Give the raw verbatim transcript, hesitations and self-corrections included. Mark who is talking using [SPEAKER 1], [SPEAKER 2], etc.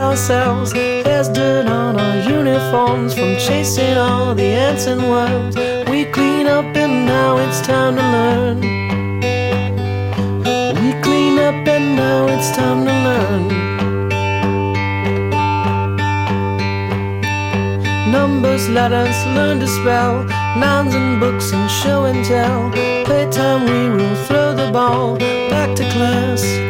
[SPEAKER 1] ourselves. There's dirt on our uniforms from chasing all the ants and worms. We clean up and now it's time to learn. We clean up and now it's time to learn. Numbers, letters, learn to spell. Nouns and books and show and tell. Playtime, we will throw the ball back to class.